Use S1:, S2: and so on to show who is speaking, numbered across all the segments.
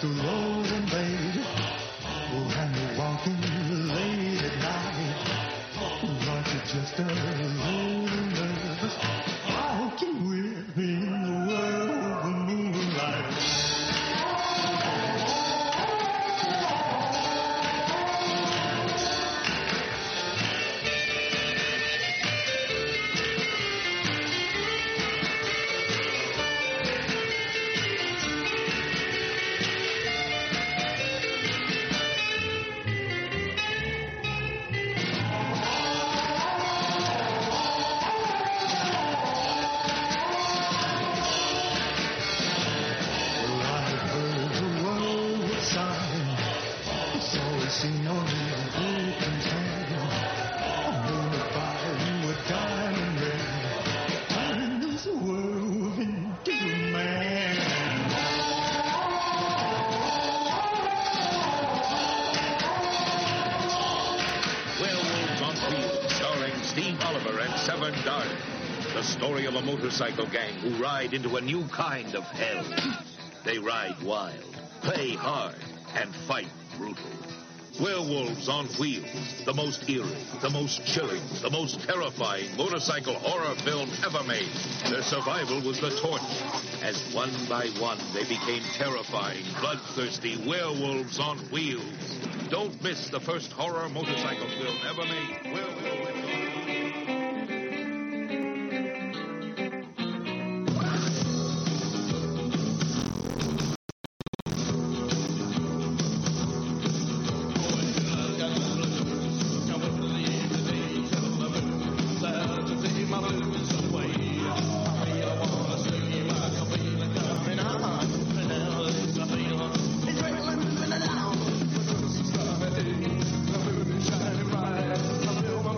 S1: just a rolling, baby. Oh, and you're walking late at night. Aren't you just a rolling, baby? Walking with me in the world of moonlight.
S2: The story of a motorcycle gang who ride into a new kind of hell. They ride wild, play hard, and fight brutal. Werewolves on Wheels, the most eerie, the most chilling, the most terrifying motorcycle horror film ever made. Their survival was the torch. As one by one they became terrifying, bloodthirsty werewolves on wheels. Don't miss the first horror motorcycle film ever made, Werewolves on Wheels.
S1: Shining bright, I feel my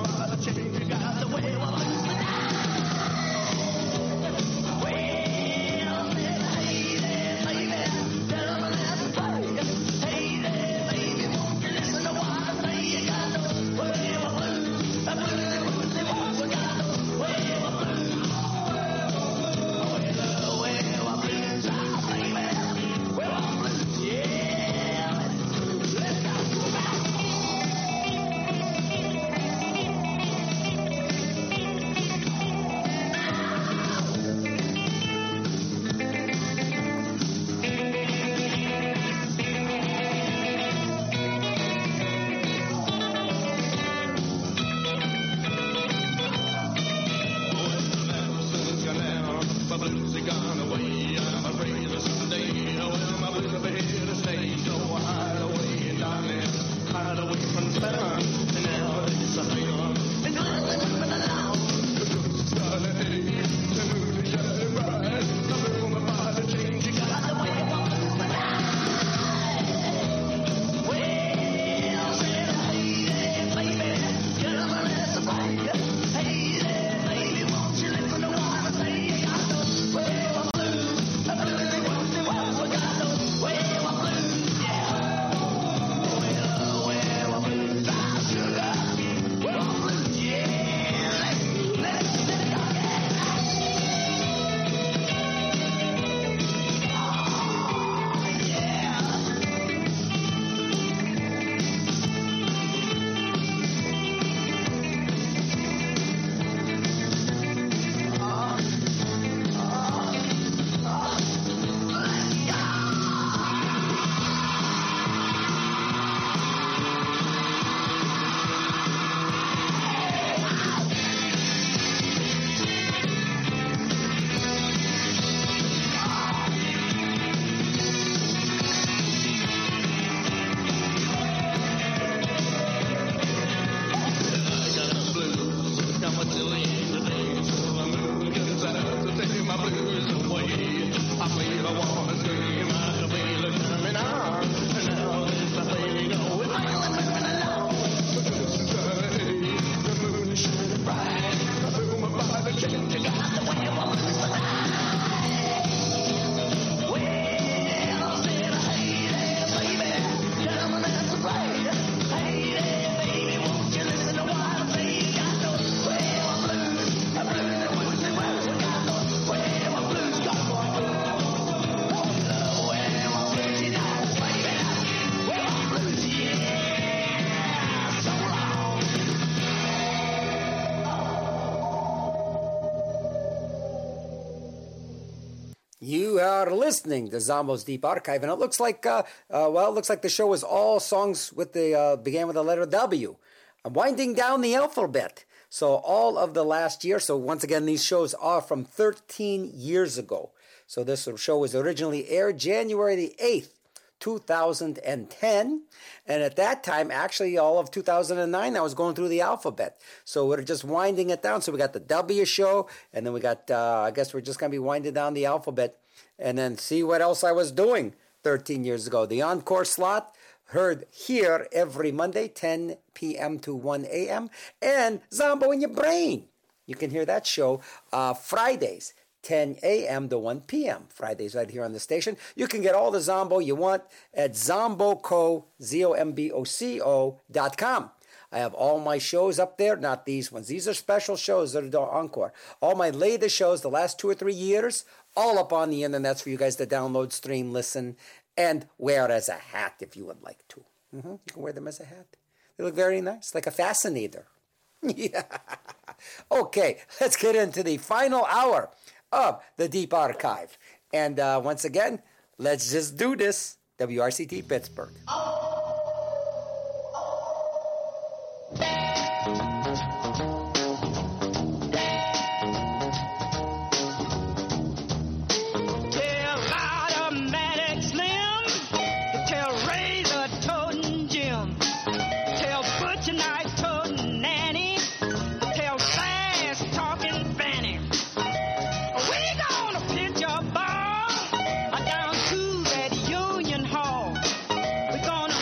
S3: You are listening to Zombo's Deep Archive, and it looks like, the show is all songs with the began with the letter W. I'm winding down the alphabet. So all of the last year. So once again, these shows are from 13 years ago. So this show was originally aired January the 8th, 2010. And at that time, actually all of 2009, I was going through the alphabet. So we're just winding it down. So we got the W show, and then we got, I guess we're just going to be winding down the alphabet and then see what else I was doing 13 years ago. The encore slot heard here every Monday, 10 p.m. to 1 a.m. And Zombo in Your Brain. You can hear that show Fridays, 10 a.m. to 1 p.m. Fridays right here on the station. You can get all the Zombo you want at zomboco, ZOMBOCO.com. I have all my shows up there, not these ones. These are special shows that are encore. All my latest shows, the last 2 or 3 years, all up on the internet for you guys to download, stream, listen, and wear as a hat if you would like to. You can wear them as a hat. They look very nice, like a fascinator. Yeah. Okay, let's get into the final hour of the Deep Archive. And once again, let's just do this. WRCT Pittsburgh.
S4: We're gonna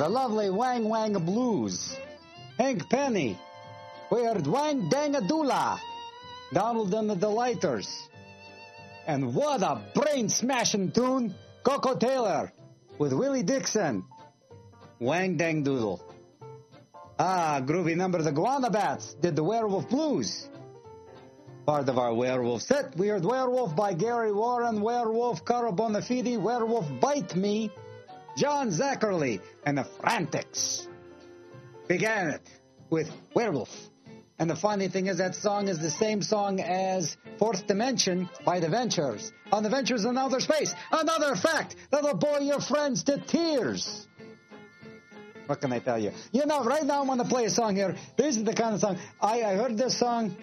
S4: the lovely Wang Wang Blues. Hank Penny. We heard Wang Dangadula. Donald and the Delighters. And what a brain-smashing tune, Coco Taylor with Willie Dixon. Wang Dang Doodle. Ah, groovy number, the Guana Bats did the Werewolf Blues. Part of our Werewolf set, we heard Werewolf by Gary Warren, Werewolf, Cara Bonafide, Werewolf Bite Me, John Zackerly, and the Frantics. Began it with Werewolf. And the funny thing is that song is the same song as Fourth Dimension by The Ventures. On The Ventures in Outer Space. Another fact that'll bore your friends to tears. What can I tell you? You know, right now I'm going to play a song here. This is the kind of song. I heard this song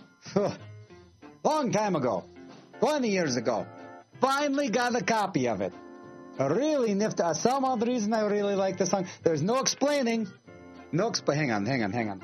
S4: long time ago. 20 years ago. Finally got a copy of it. Really nifty. Some odd reason I really like this song. There's no explaining. Hang on.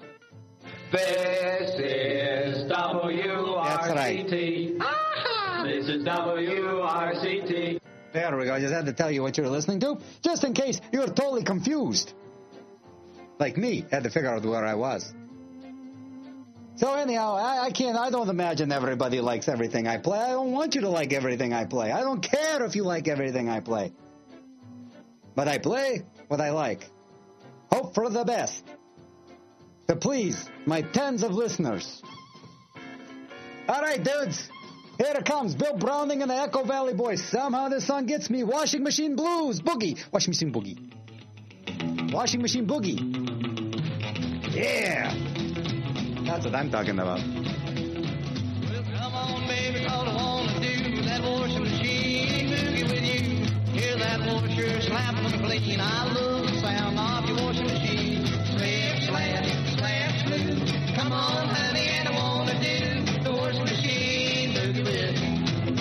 S5: This is WRCT.
S4: That's right.
S5: This is WRCT.
S4: There we go. I just had to tell you what you're listening to, just in case you're totally confused. Like me, had to figure out where I was. So anyhow, I don't imagine everybody likes everything I play. I don't want you to like everything I play. I don't care if you like everything I play. But I play what I like. Hope for the best. To please my tens of listeners. All right, dudes. Here it comes. Bill Browning and the Echo Valley Boys. Somehow this song gets me. Washing Machine Blues. Boogie. Washing Machine Boogie. Washing Machine Boogie. Yeah. That's what I'm talking about.
S6: Well, come on, baby, 'cause I wanna do that washing machine boogie with you. Hear that washer slapping clean. I love the sound of your washing machine. Slap, slap, slap, smooth. Come on, honey, and I wanna do the washing machine boogie with you.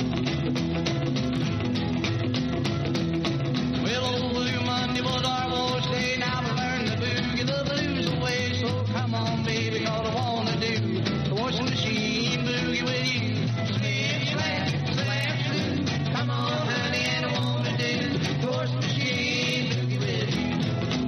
S6: Well, old Blue Monday was our wash day. Now we learned the boogie, the blues away. So come on, baby, 'cause I wanna do the washing machine boogie with you. Slip, slap, slap, smooth. Come on, honey, and I wanna do the washing machine boogie with you.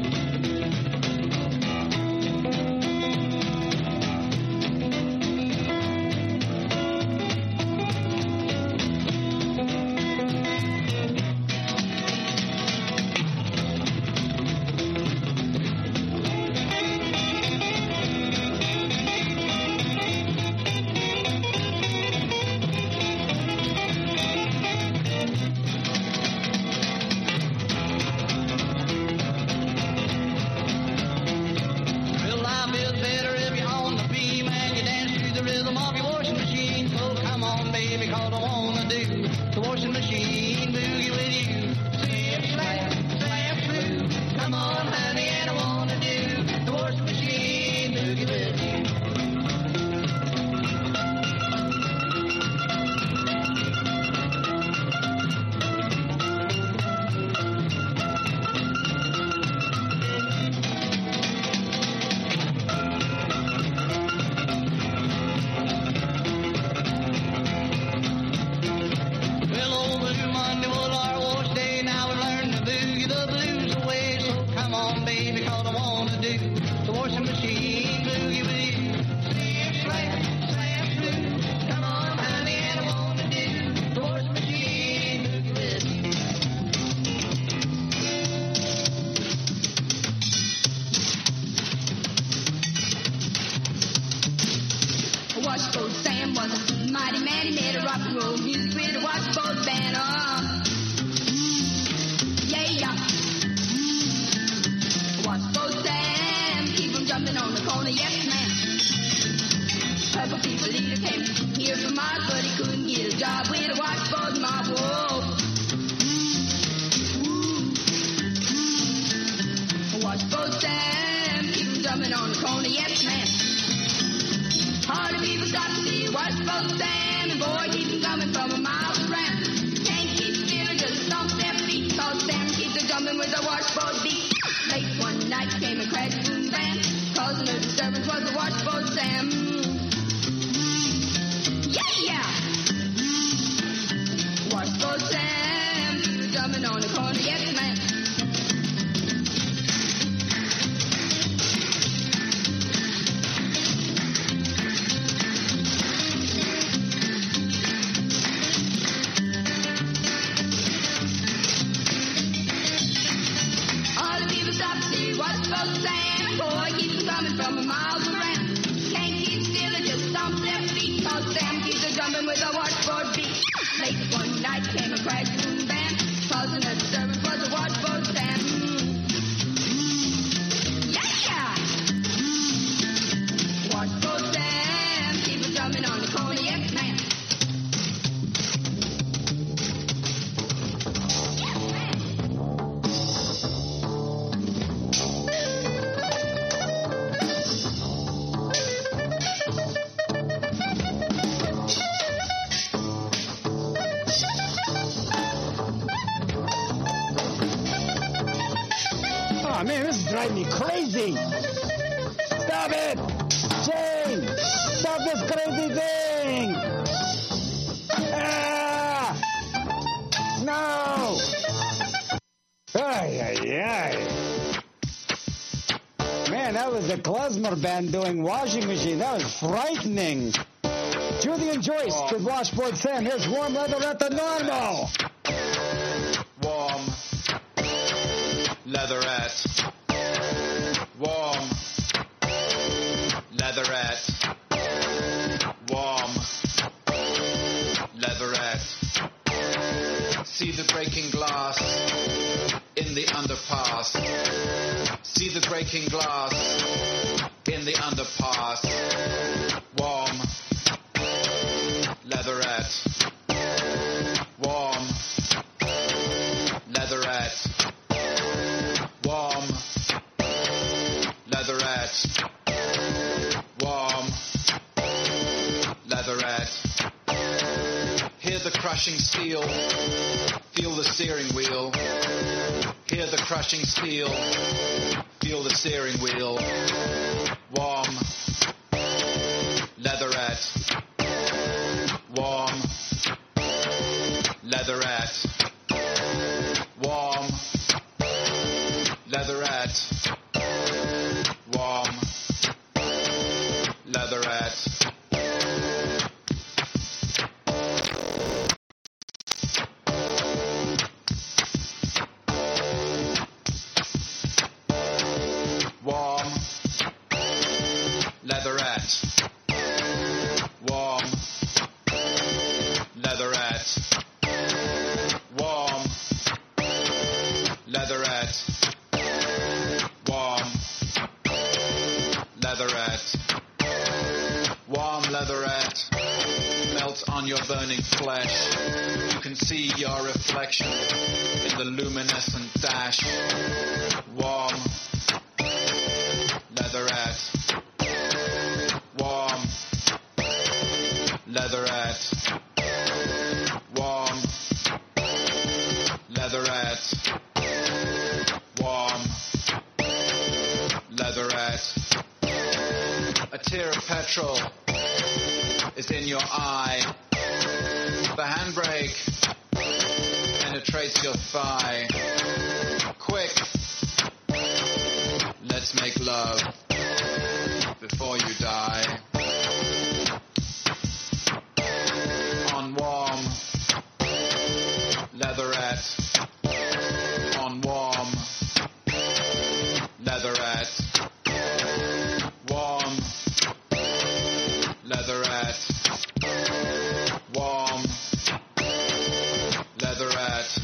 S6: Well, life is better if you're on the beam and you dance to the rhythm of your washing machine. So come on, baby, 'cause I wanna do the washing machine boogie with you. Slip, slap, slap, smooth. Come on, honey, and I wanna do the washing machine boogie with you. Well, old Blue Monday was our wash day. Now we learned to boogie the blues away. So come on, baby, 'cause I wanna do the washing machine boogie with you. Slip, slap, slap, smooth. Come on, honey, and I wanna do the washing machine boogie with you.
S7: Washboard Sam was a mighty man. He made a rock and roll music with a washboard band. Yeah. Washboard Sam, keep 'em jumping on the corner, yes, man. Purple people leader came here from Mars, but he couldn't get a job with a washboard mob. Whoa. Washboard Sam, keep 'em jumping on the corner, yes, man. All the people stop to see washboard Sam, and boy, keep 'em coming from a mile around. Can't keep still, just stomp their feet, 'cause Sam keeps a jumping with a washboard beat. Late one night came a crash boom bam, causing a disturbance was a washboard Sam. Yeah! Washboard Sam, keep 'em jumping on the corner, yes, man. 'cause Sam keeps a drumming with a washboard beat. Late one night came a crashing band, causing a disturbance was a washboard Sam. Yeah! Washboard Sam, keep a drumming on the cognac man.
S4: Oh man, this is driving me crazy. Stop it! Jane! Stop this crazy thing! Ah! No! Ay, ay, ay. Man, that was the klezmer band doing Washing Machine. That was frightening. Julie and Joyce with Washboard Sam. Here's Warm Leather at the Normal.
S8: Warm leatherette. Warm leatherette. Warm leatherette. See the breaking glass in the underpass. See the breaking glass in the underpass. Warm leatherette. Warm leatherette. Warm leatherette. Warm leatherette. Hear the crushing steel, feel the steering wheel. Hear the crushing steel, feel the steering wheel. Warm leatherette. Warm leatherette. Warm leatherette. Warm leatherette. Warm leatherette. Warm leatherette. Warm leatherette. Warm leatherette. Warm leatherette. Melts on your burning flesh. You can see your reflection in the luminescent dash. Warm leatherette. Warm leatherette. Warm leatherette. Warm leatherette. A tear of petrol is in your eye. The handbrake penetrates your thigh. Quick, let's make love before you die. On warm leatherette. On warm leatherette. Warm leatherette. Warm leatherette.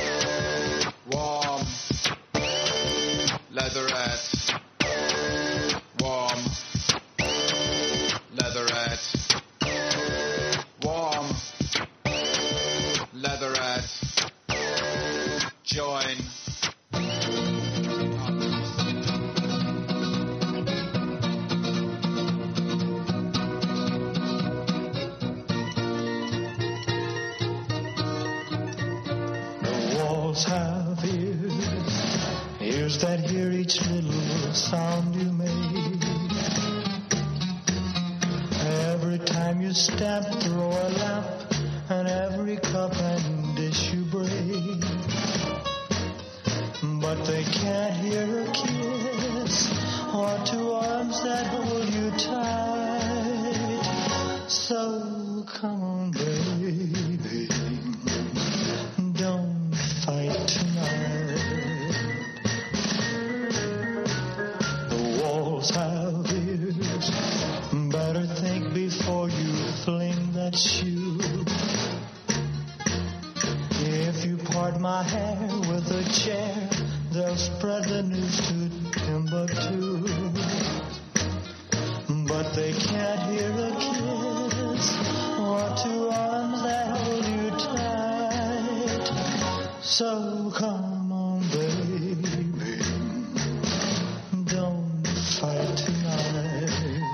S8: Warm leatherette. Warm leatherette. Warm leatherette. Join.
S1: Walls have ears that hear each little sound you make. Every time you step through a lamp, and every cup and dish you break. But they can't hear a kiss, or two arms that hold you tight. So come on, baby, don't fight tonight. The walls have ears, better think before you fling that's you. If you part my hair with a chair, they'll spread the news to Timbuktu. But they can't hear a kiss or two arms that hold you tight. So come on, baby, don't fight tonight.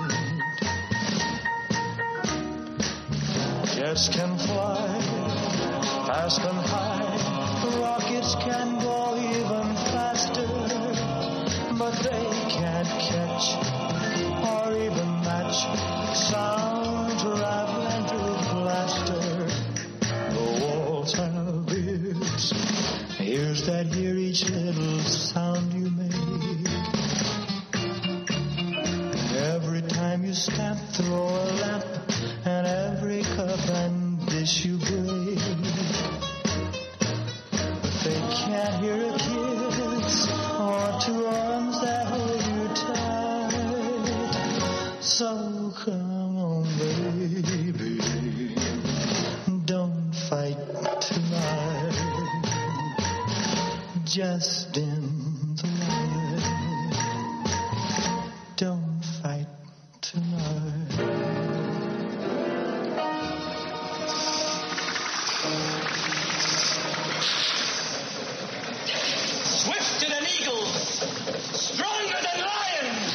S1: Jets can fly fast and high, rockets can go even faster, but they can't catch or even match sound traveling through plaster. The walls have ears, ears that hear each little sound you make. Every time you stamp, throw a lamp, and every cup and dish you break. But they can't hear a kiss or two arms that hold you tight. So come on, baby, don't fight tonight. Just dim the light. Don't fight tonight.
S5: Swifter than eagles, stronger than lions.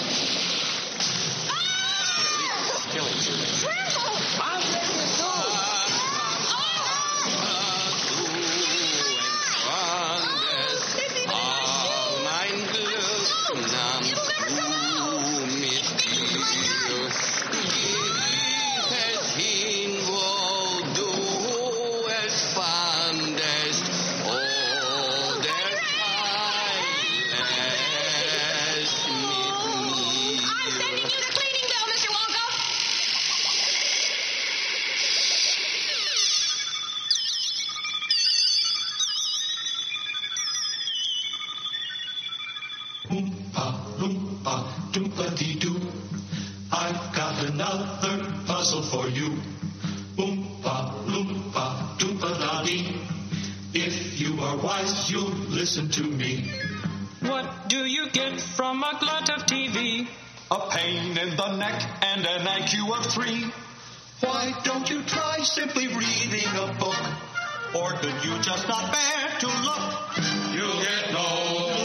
S1: Doompa-dee-doo, I've got another puzzle for you. Oompa, loompa, doompa-da-dee. If you are wise, you'll listen to me.
S9: What do you get from a glut of TV?
S1: A pain in the neck and an IQ of 3. Why don't you try simply reading a book? Or could you just not bear to look? You'll get no.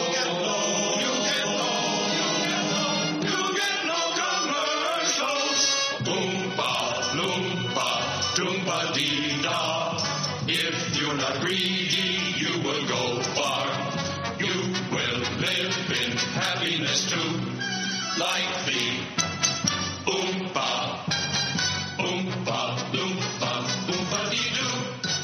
S1: Doompa-dee-da. If you're not greedy, you will go far. You will live in happiness too, like the Oompa, Oompa, Loompa, Oompa-dee-doo.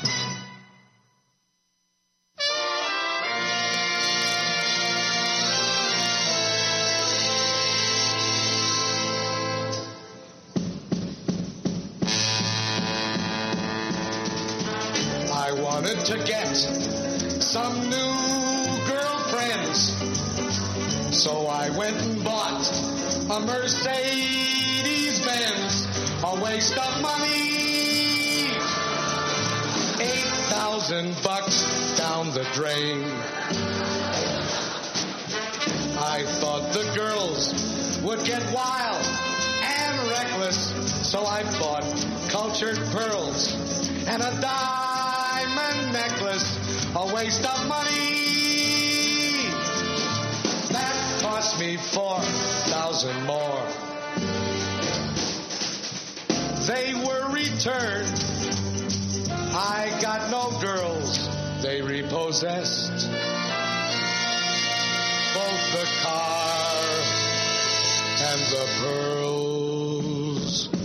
S10: I wanted to get some new girlfriends, so I went and bought a Mercedes-Benz, a waste of money, $8,000 down the drain. I thought the girls would get wild and reckless, so I bought cultured pearls and a diamond necklace, a waste of money. That cost me $4,000 more. They were returned. I got no girls, they repossessed both the car and the pearls.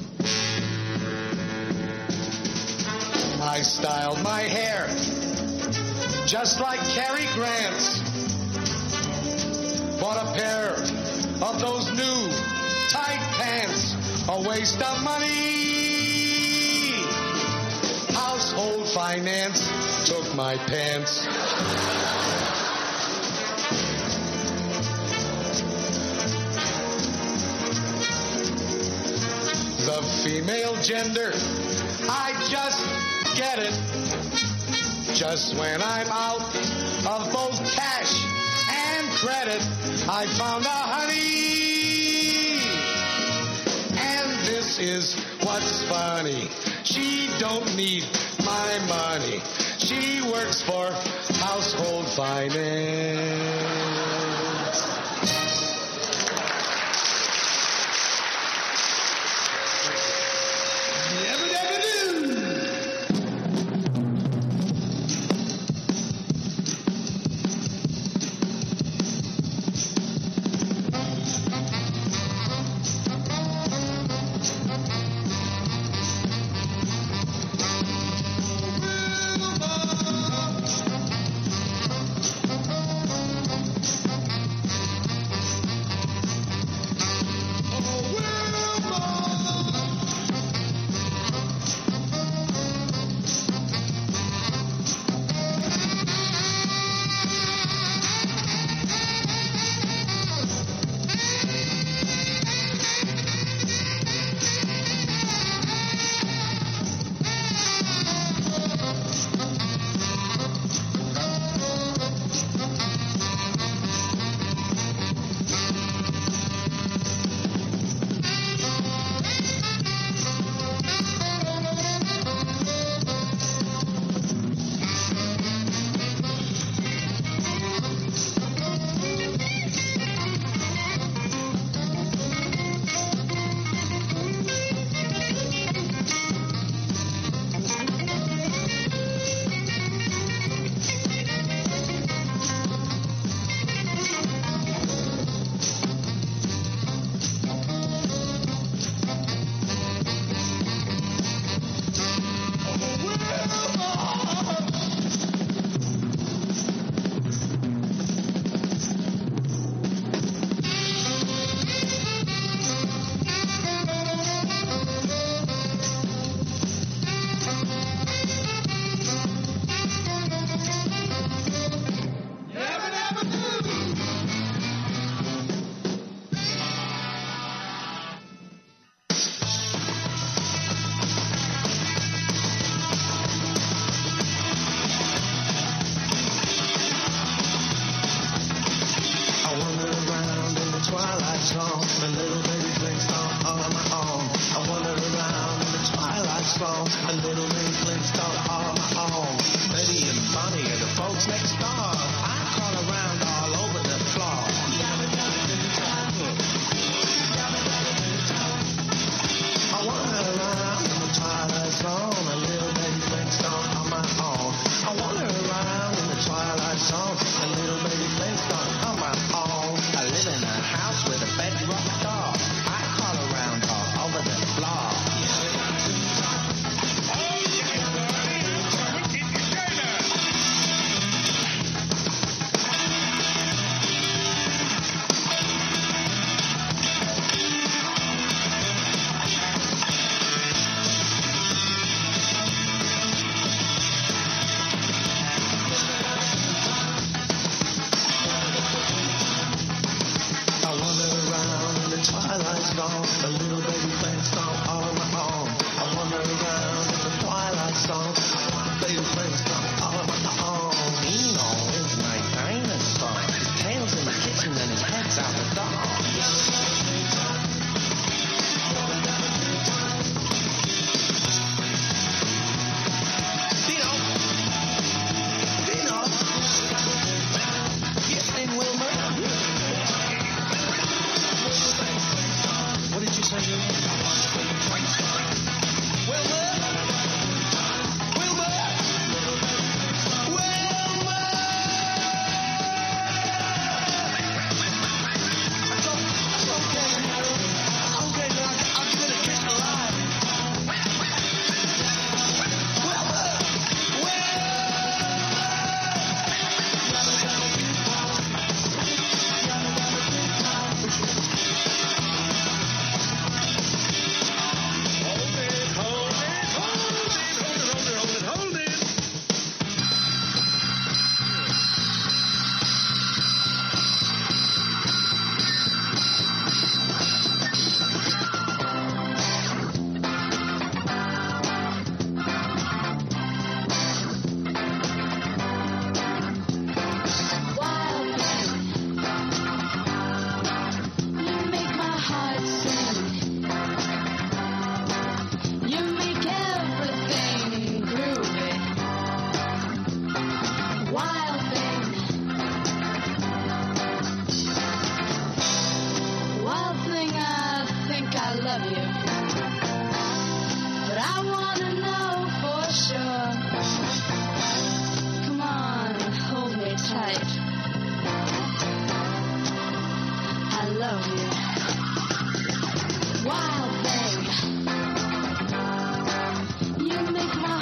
S10: I styled my hair just like Cary Grant's. Bought a pair of those new tight pants, a waste of money. Household finance took my pants. The female gender. I just get it. Just when I'm out of both cash and credit, I found a honey. And this is what's funny. She don't need my money. She works for household finance.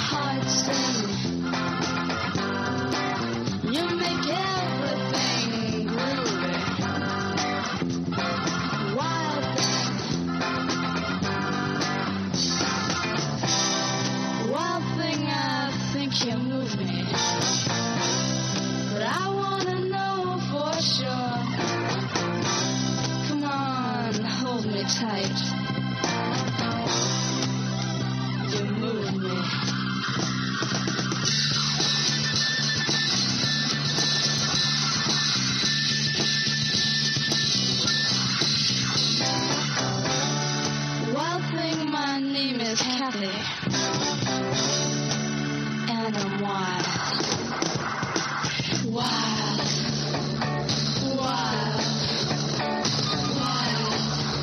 S7: heart sing. You make everything groovy. Wild thing. Wild thing, I think you move me. But I wanna know for sure. Come on, hold me tight. You move me. Wild thing, my name is Kathy. And I'm wild. Wild. Wild. Wild.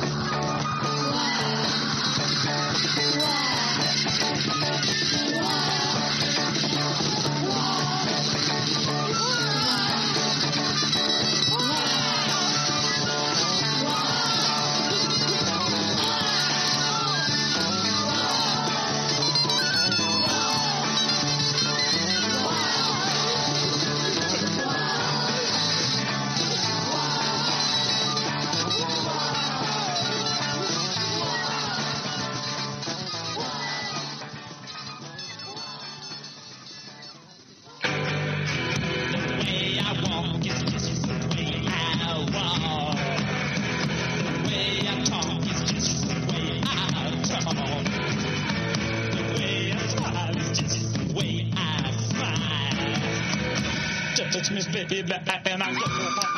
S9: Touch me, baby, back and I go.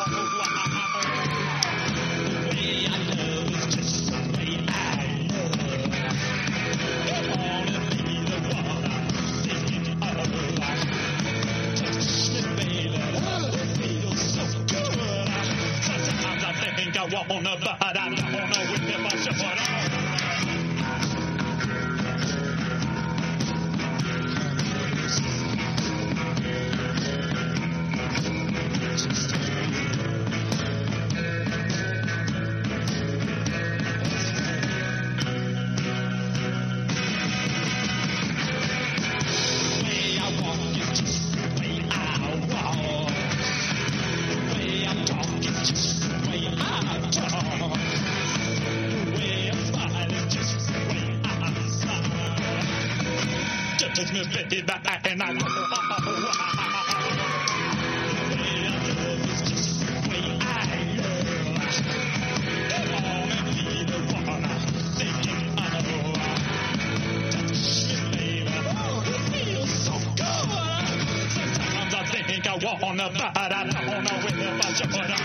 S9: The way I love is just the way I love. I wanna be the one I'm thinking of. Touch me, baby, it feels so good. Sometimes I think I wanna, but I don't know if I should. Touch me, baby, back and I go. I wanna, but I don't know if I should.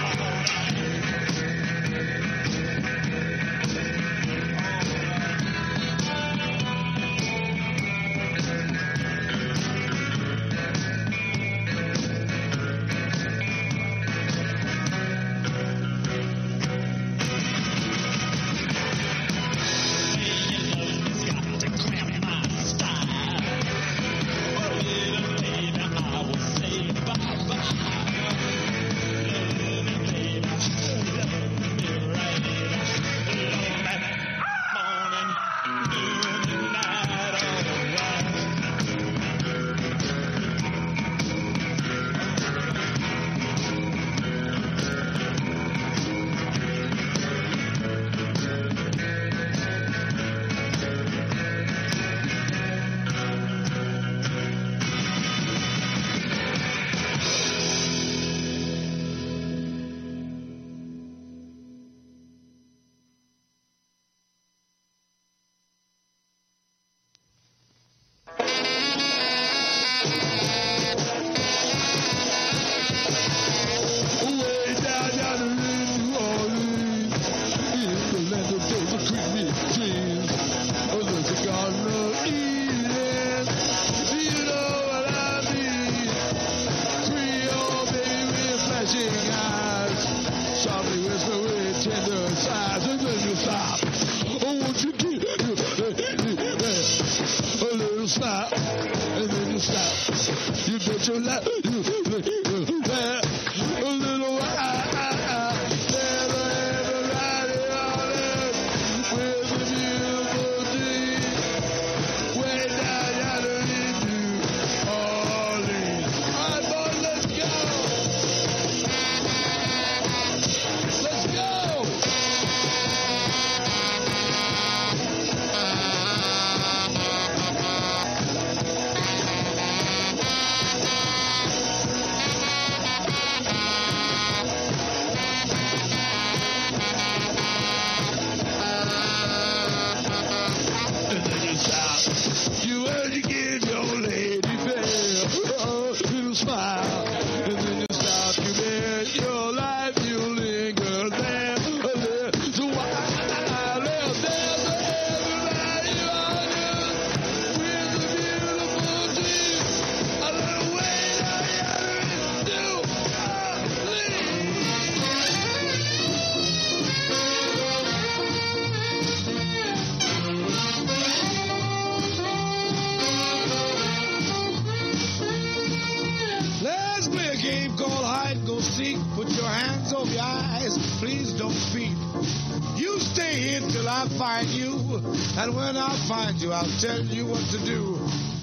S11: of your eyes, please don't peep. You stay here till I find you, and when I find you, I'll tell you what to do.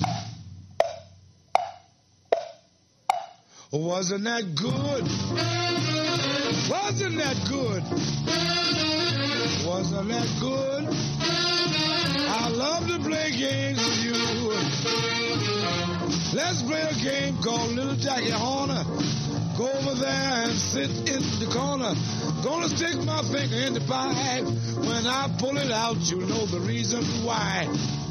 S11: Wasn't that good? Wasn't that good? Wasn't that good? I love to play games with you. Let's play a game called Little Jackie Horner. Go over there and sit in the corner. Gonna stick my finger in the pie. When I pull it out, you'll know the reason why.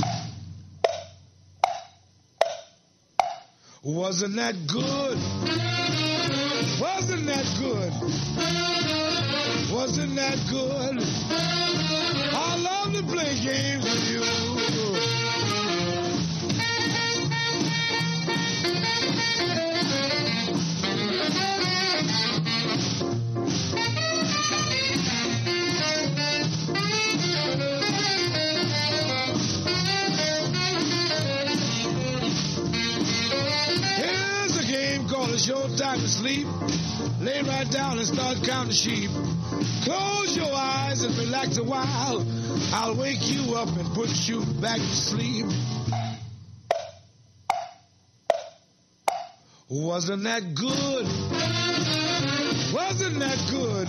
S11: Wasn't that good? Wasn't that good? Wasn't that good? I love to play games with you. It's your time to sleep. Lay right down and start counting sheep. Close your eyes and relax a while. I'll wake you up and put you back to sleep. Wasn't that good? Wasn't that good?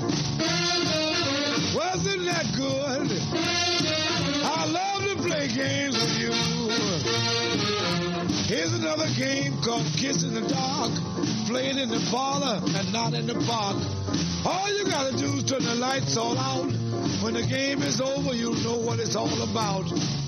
S11: Wasn't that good? I love to play games with you. Here's another game called Kiss in the Dark. Play it in the parlor and not in the park. All you gotta do is turn the lights all out. When the game is over, you'll know what it's all about.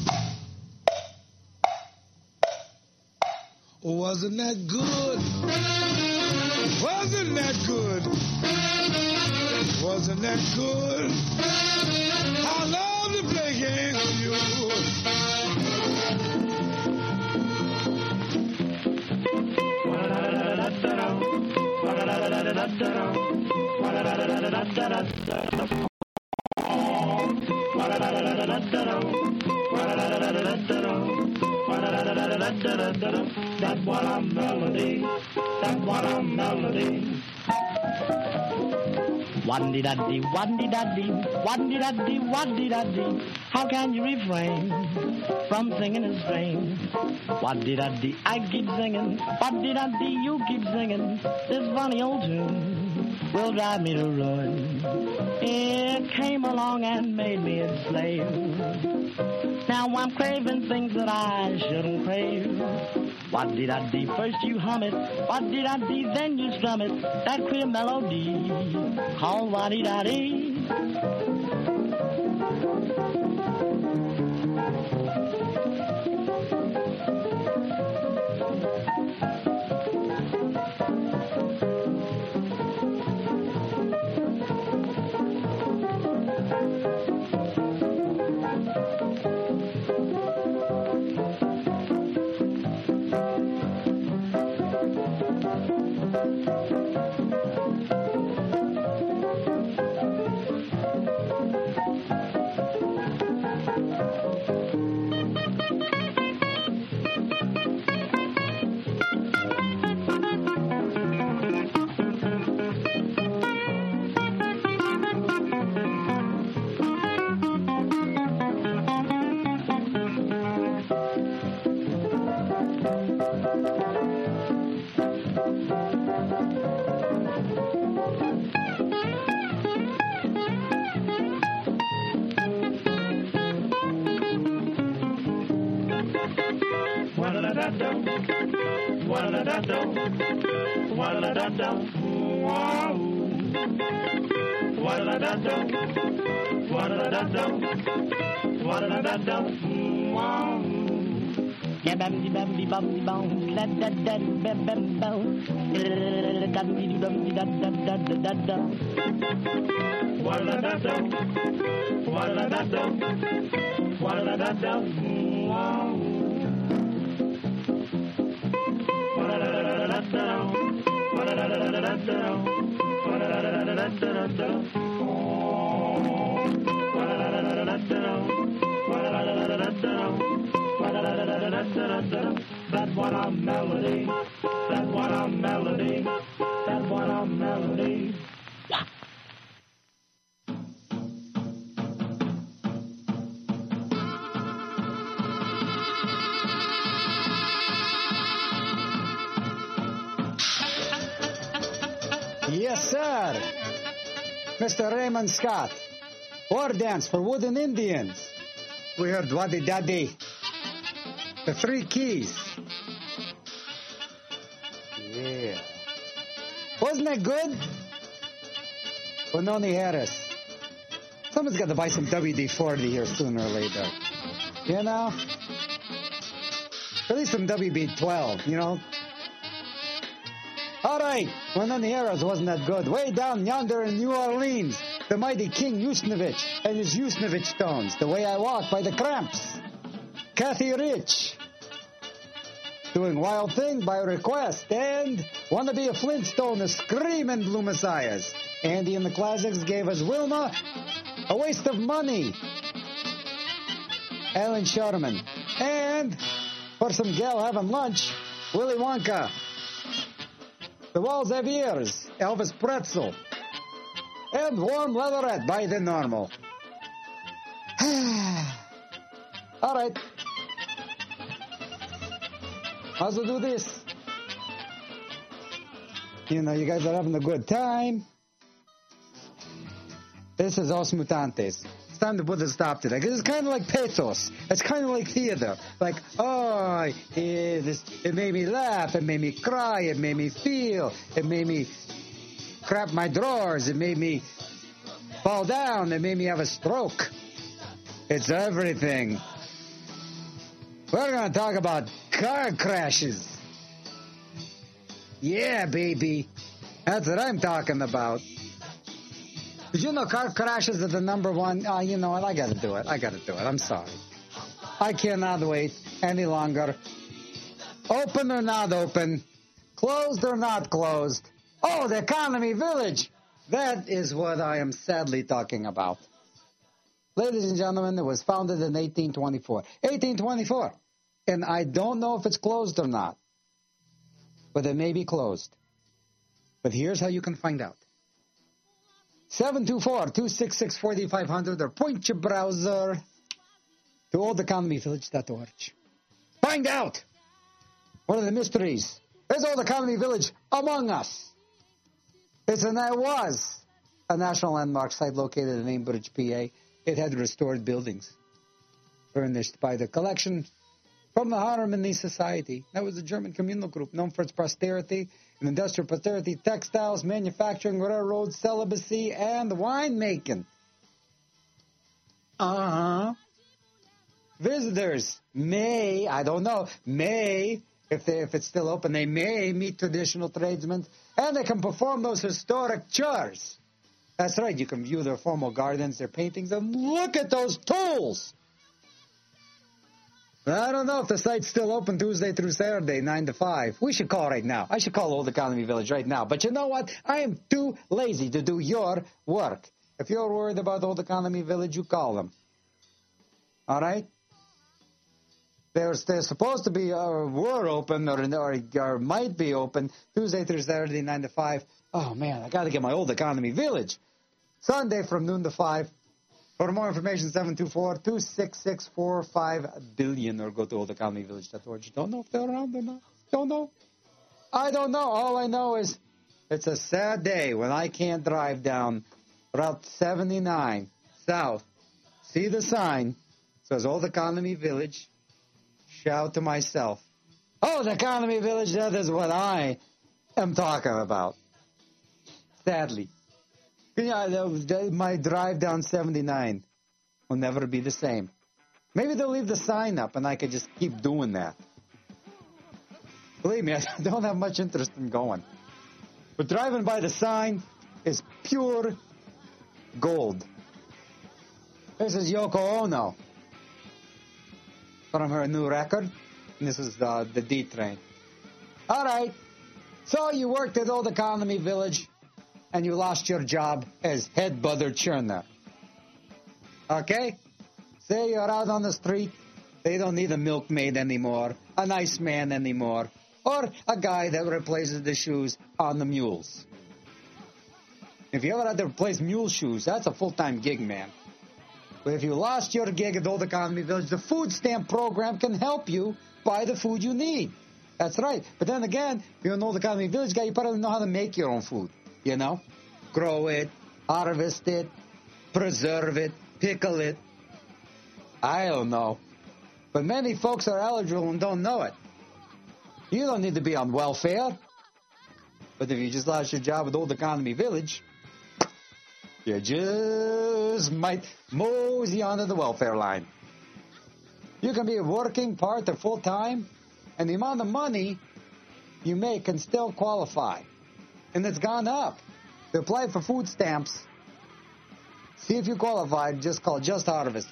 S11: Wasn't that good? Wasn't that good? Wasn't that good? I love to play games with you.
S9: That's what I'm melody. That's what I'm melody. Waddy-daddy, waddy-daddy, waddy-daddy, waddy-daddy. How can you refrain from singing a strain? Waddy-daddy, I keep singing. Waddy-daddy, you keep singing. This funny old tune will drive me to ruin. It came along and made me a slave. Now I'm craving things that I shouldn't crave. Waddy-daddy, first you hum it. Waddy-daddy, then you strum it. That queer melody called waddy-daddy. That's what I'm melody. That's what I'm melody. That's what I'm melody.
S4: Yes, sir. Mr. Raymond Scott. War dance for wooden Indians. We heard Waddy Daddy. The Three Keys. Yeah. Wasn't that good? Benoni Harris. Someone's got to buy some WD-40 here sooner or later. You know? At least some WB-12, you know? All right. Benoni Harris wasn't that good. Way down yonder in New Orleans, the mighty King Yusnovich and his Yusnovich Stones. The Way I Walk by the Cramps. Kathy Rich. Doing Wild Thing by request. And Wanna Be a Flintstone, the Screamin' Blue Messiahs. Andy and the Classics gave us Wilma, A Waste of Money. Alan Sherman. And for some gal having lunch, Willy Wonka. The Walls Have Ears, Elvis Pretzel. And Warm Leatherette by The Normal. All right. How's it do this? You know, you guys are having a good time. This is Os Mutantes. It's time to put a stop to that. 'Cause it's kind of like pathos. It's kind of like theater. Like, oh, it made me laugh. It made me cry. It made me feel. It made me crap my drawers. It made me fall down. It made me have a stroke. It's everything. We're going to talk about car crashes. Yeah, baby. That's what I'm talking about. Did you know car crashes are the number one? You know what? I got to do it. I'm sorry. I cannot wait any longer. Open or not open. Closed or not closed. Oh, the Economy Village. That is what I am sadly talking about. Ladies and gentlemen, it was founded in 1824. 1824. And I don't know if it's closed or not. But it may be closed. But here's how you can find out. 724-266-4500 or point your browser to oldeconomyvillage.org. Find out! One of the mysteries. Is Old Economy Village among us? It was a national landmark site located in Ambridge, PA. It had restored buildings furnished by the collection from the Harmony Society. That was a German communal group known for its prosperity and industrial prosperity, textiles, manufacturing, railroads, celibacy, and winemaking. Visitors may, I don't know, if it's still open, they may meet traditional tradesmen, and they can perform those historic chores. That's right, you can view their formal gardens, their paintings, and look at those tools! I don't know if the site's still open Tuesday through Saturday, 9 to 5. We should call right now. I should call Old Economy Village right now. But you know what? I am too lazy to do your work. If you're worried about Old Economy Village, you call them. All right? They're supposed to be, were open, or might be open Tuesday through Saturday, 9 to 5. Oh, man, I got to get my Old Economy Village. Sunday from noon to 5. For more information, 724-266-45 or go to oldeconomyvillage.org. Don't know if they're around or not. Don't know. I don't know. All I know is it's a sad day when I can't drive down Route 79 south. See the sign. It says Old Economy Village. Shout to myself. Old Economy Village, that is what I am talking about. Sadly. My drive down 79 will never be the same. Maybe they'll leave the sign up and I could just keep doing that. Believe me, I don't have much interest in going. But driving by the sign is pure gold. This is Yoko Ono from her new record. And this is the D Train. All right. So you worked at Old Economy Village. And you lost your job as head butter churner. Okay? Say you're out on the street. They don't need a milkmaid anymore, a nice man anymore, or a guy that replaces the shoes on the mules. If you ever had to replace mule shoes, that's a full-time gig, man. But if you lost your gig at Old Economy Village, the food stamp program can help you buy the food you need. That's right. But then again, if you're an Old Economy Village guy, you probably know how to make your own food. You know, grow it, harvest it, preserve it, pickle it. I don't know. But many folks are eligible and don't know it. You don't need to be on welfare. But if you just lost your job at Old Economy Village, you just might mosey onto the welfare line. You can be working part or full time, and the amount of money you make can still qualify. And it's gone up. To apply for food stamps, see if you qualify, just call Just Harvest,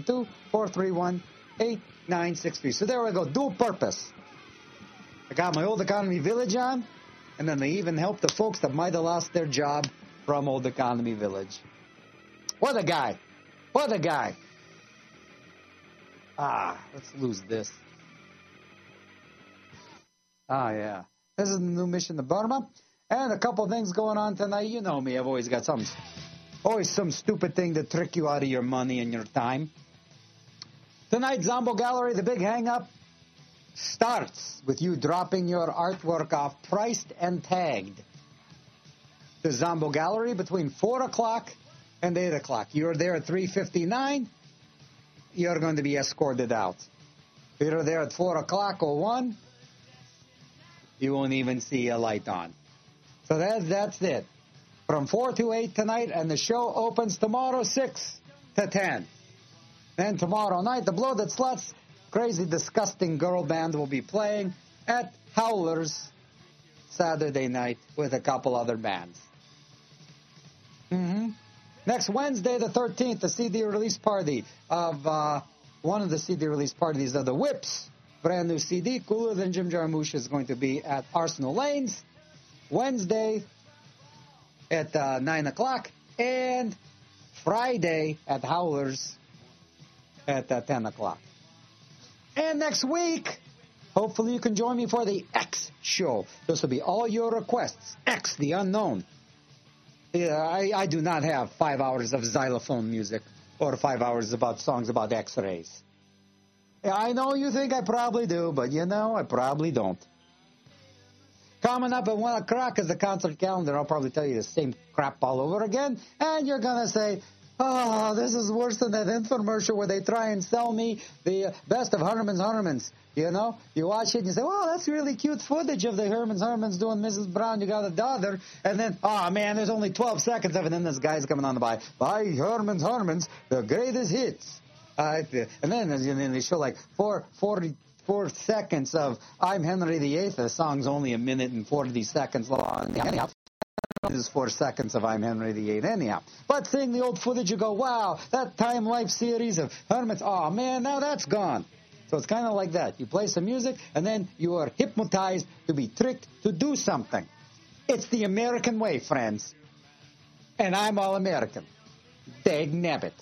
S4: 412-431-8963. So there we go, dual purpose. I got my Old Economy Village on, and then they even help the folks that might have lost their job from Old Economy Village. What a guy. What a guy. Let's lose this. Yeah. This is the new mission to Burma. And a couple things going on tonight. You know me. I've always got always some stupid thing to trick you out of your money and your time. Tonight, Zombo Gallery, the big hang-up starts with you dropping your artwork off priced and tagged. The Zombo Gallery between 4 o'clock and 8 o'clock. You're there at 3:59, you're going to be escorted out. If you're there at 4 o'clock or 1, you won't even see a light on. So that's it. From 4 to 8 tonight, and the show opens tomorrow 6 to 10. Then tomorrow night, the Bloated Sluts, crazy, disgusting girl band will be playing at Howlers Saturday night with a couple other bands. Next Wednesday, the 13th, the CD release party of one of the CD release parties of the Whips. Brand new CD, Cooler Than Jim Jarmusch, is going to be at Arsenal Lanes Wednesday at 9 o'clock, and Friday at Howlers at 10 o'clock. And next week, hopefully you can join me for the X show. This will be all your requests. X, the unknown. Yeah, I do not have 5 hours of xylophone music or 5 hours about songs about X-rays. Yeah, I know you think I probably do, but you know, I probably don't. Coming up at 1 o'clock is the concert calendar. I'll probably tell you the same crap all over again, and you're going to say, oh, this is worse than that infomercial where they try and sell me the best of Herman's. You know, you watch it and you say, well, that's really cute footage of the Herman's doing Mrs. Brown, You Got a Daughter. And then, oh, man, there's only 12 seconds of it. And then this guy's coming on the by Herman's, the greatest hits. And then they show like 44 seconds of I'm Henry VIII. The song's only 1 minute and 40 seconds long. Anyhow, this is 4 seconds of I'm Henry VIII anyhow. But seeing the old footage, you go, wow, that Time Life series of Herman's, oh, man, now that's gone. So it's kind of like that. You play some music, and then you are hypnotized to be tricked to do something. It's the American way, friends. And I'm all American. Dag nabbit.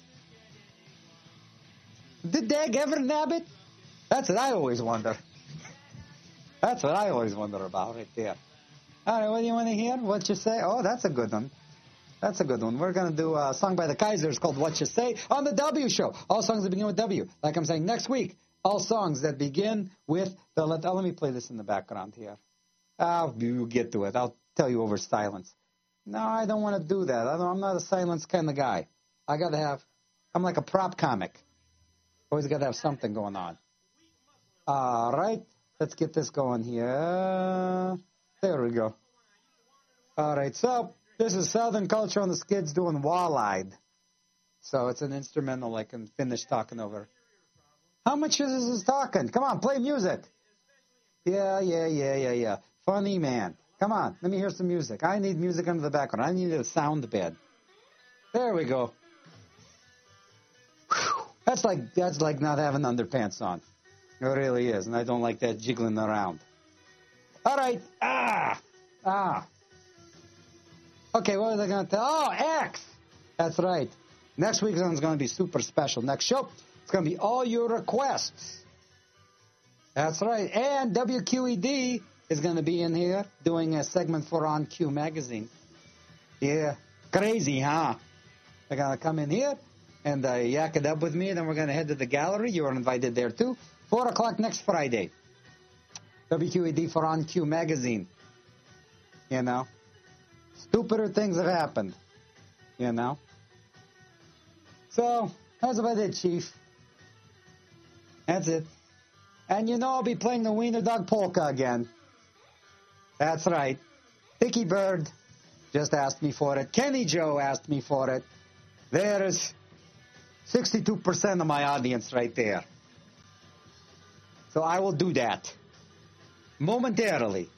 S4: Did Dag ever nab it? That's what I always wonder. That's what I always wonder about right there. All right, what do you want to hear? What You Say? Oh, that's a good one. That's a good one. We're going to do a song by the Kaisers called What You Say on the W Show. All songs that begin with W. Like I'm saying, next week, all songs that begin with the... Let me play this in the background here. You get to it. I'll tell you over silence. No, I don't want to do that. I'm not a silence kind of guy. I'm like a prop comic. Always got to have something going on. All right. Let's get this going here. There we go. All right. So this is Southern Culture on the Skids doing Wall-Eyed. So it's an instrumental I can finish talking over. How much is this talking? Come on, play music. Yeah. Funny man. Come on, let me hear some music. I need music under the background. I need a sound bed. There we go. Whew. That's like not having underpants on. It really is, and I don't like that jiggling around. All right. Okay, what was I going to tell? Oh, X. That's right. Next week's one's going to be super special. Next show, it's going to be all your requests. That's right. And WQED is going to be in here doing a segment for On Q magazine. Yeah. Crazy, huh? They're going to come in here and yak it up with me, and then we're going to head to the gallery. You are invited there, too. 4 o'clock next Friday. WQED for On Q magazine. You know. Stupider things have happened, you know. So, that's about it, Chief. That's it. And you know I'll be playing the Wiener Dog Polka again. That's right. Dickie Bird just asked me for it. Kenny Joe asked me for it. There's 62% of my audience right there. So I will do that. Momentarily.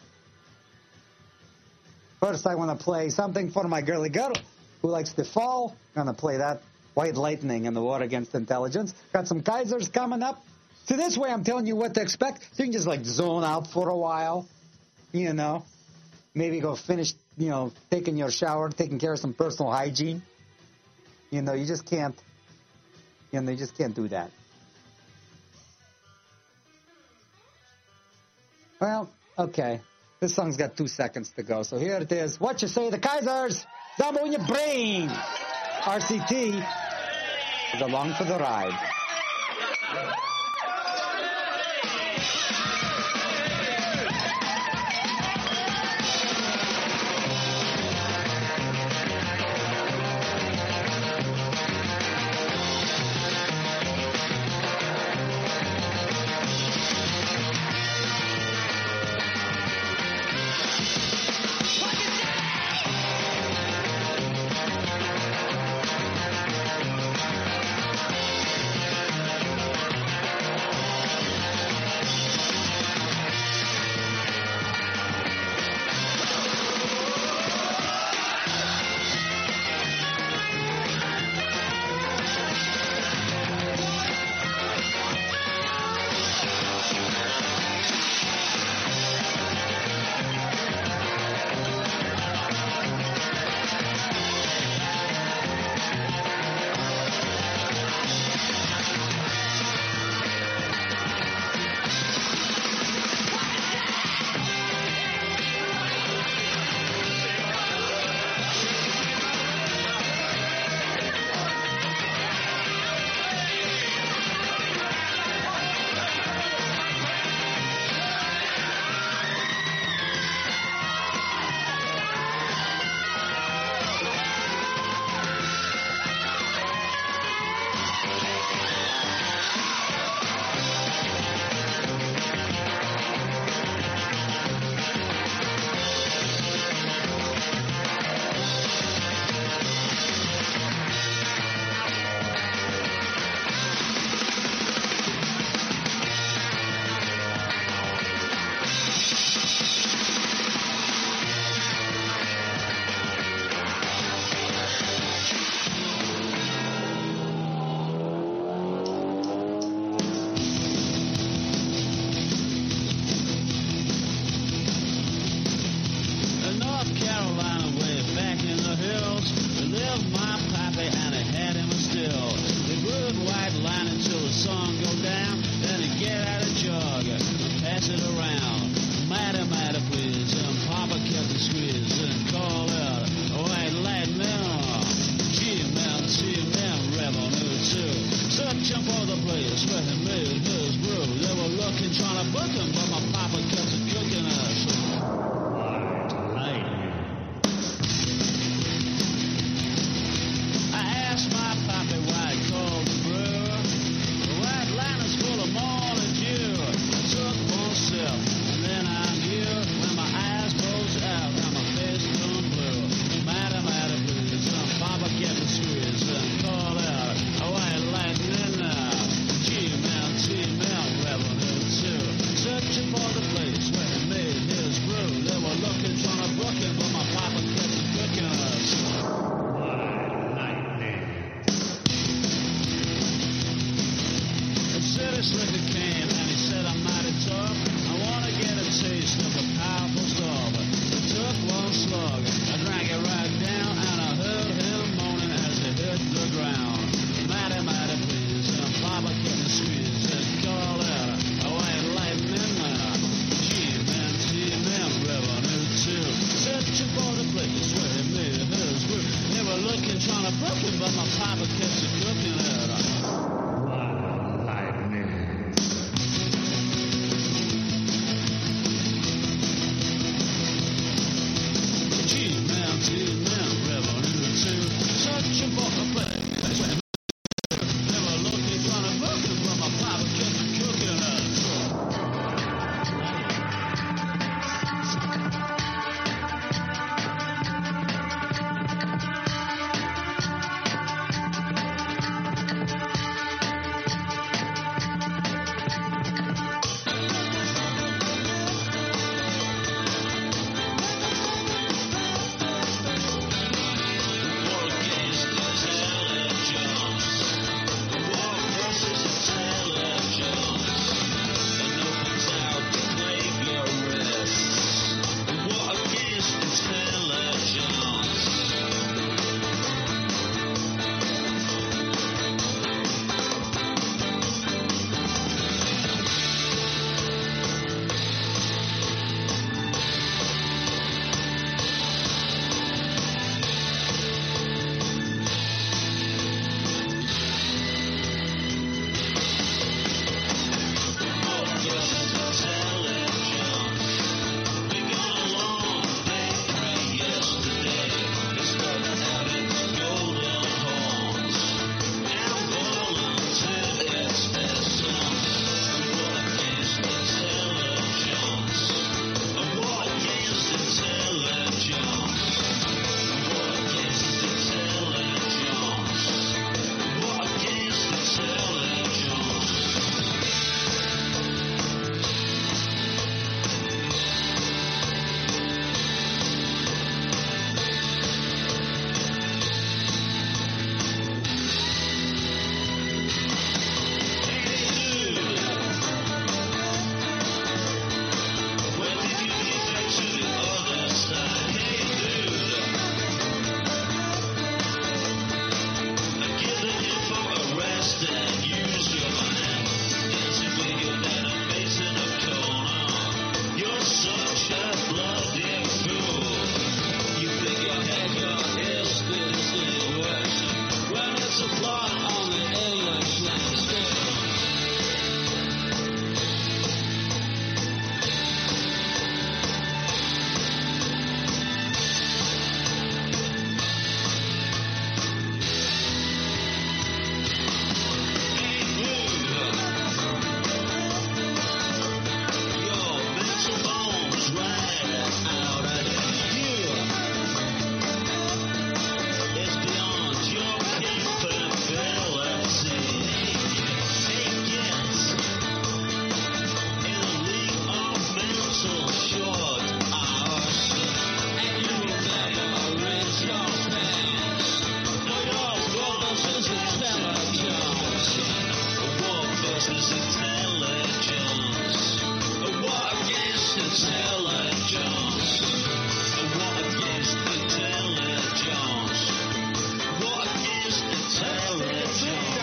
S4: First, I want to play something for my girly girl who likes to fall. I'm going to play that. White Lightning in the War Against Intelligence. Got some Kaisers coming up. So this way I'm telling you what to expect. So you can just like zone out for a while. You know. Maybe go finish, you know, taking your shower, taking care of some personal hygiene. You know, you just can't do that. Well, okay. This song's got 2 seconds to go. So here it is. What you say, the Kaisers? Zombo in your brain. RCT is along for the ride.
S9: against intelligence? What against intelligence? What is intelligence?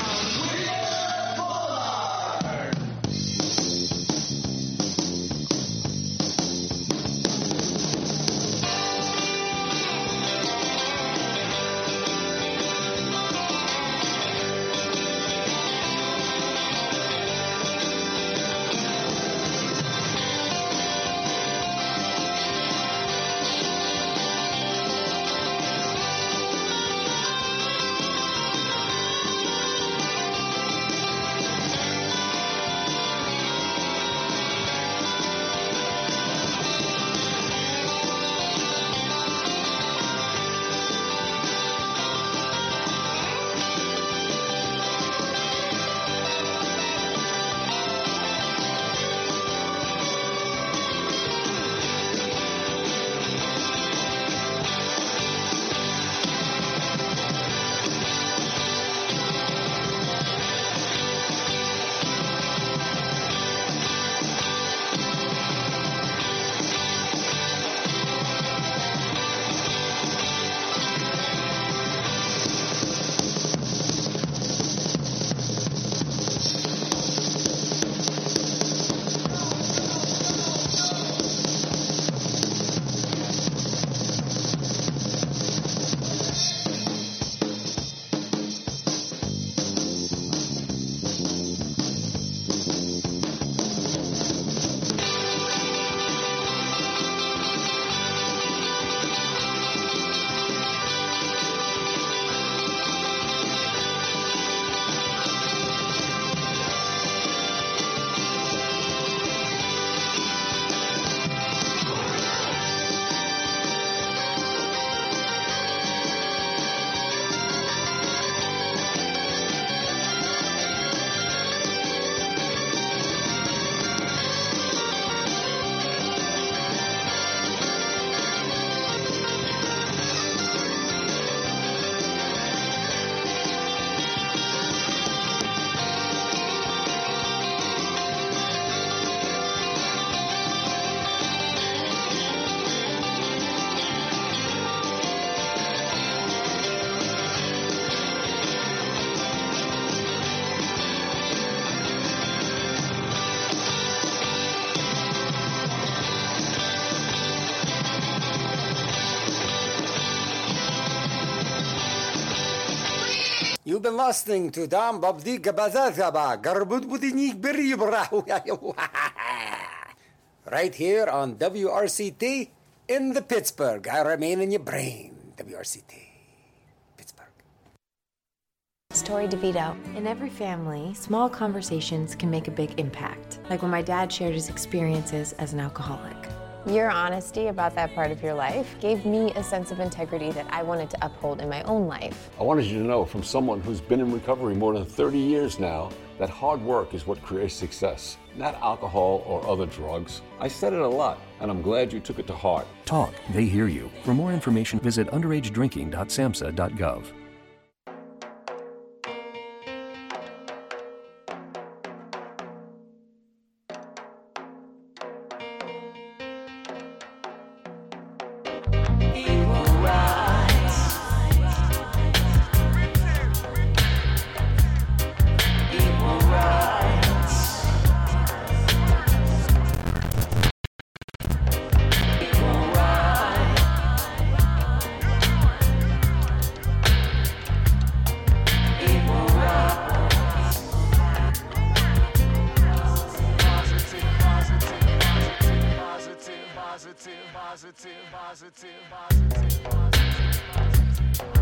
S3: You've been listening to Dom Babdi Gabazazaba Garbudbudinik right here on WRCT in the Pittsburgh. I remain in your brain. WRCT. Pittsburgh.
S12: It's Tori DeVito. In every family, small conversations can make a big impact. Like when my dad shared his experiences as an alcoholic.
S13: Your honesty about that part of your life gave me a sense of integrity that I wanted to uphold in my own life.
S14: I wanted you to know from someone who's been in recovery more than 30 years now that hard work is what creates success, not alcohol or other drugs. I said it a lot, and I'm glad you took it to heart.
S15: Talk, they hear you. For more information, visit underagedrinking.samhsa.gov.
S16: Positive.